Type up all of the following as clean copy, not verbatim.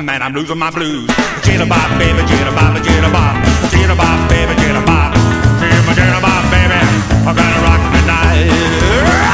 rockin' man, I'm losing my blues. Jitterbop, baby, jitterbop, jitterbop, jitterbop, baby, jitterbop, jitterbop, baby, I'm gonna rock tonight.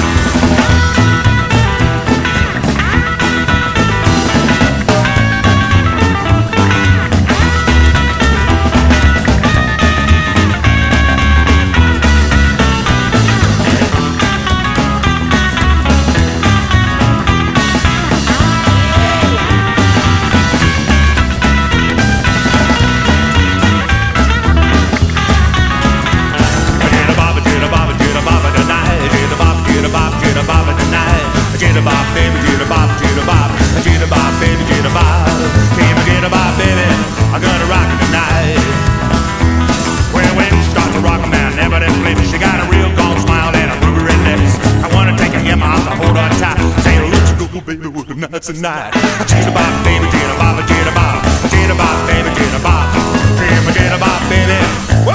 Jitterbop, baby, jitterbop, jitterbop, jitterbop, baby, jitterbop, jitterbop, baby, I'm gonna rock it tonight. Well, when you start to rock a man, never that flip, she got a real gone smile and a ruby red lips. I wanna take a him out to hold her tight, say, let's go, baby, with the nuts tonight. Jitterbop, baby, jitterbop, jitterbop, jitterbop, baby, jitterbop, jitterbop, baby,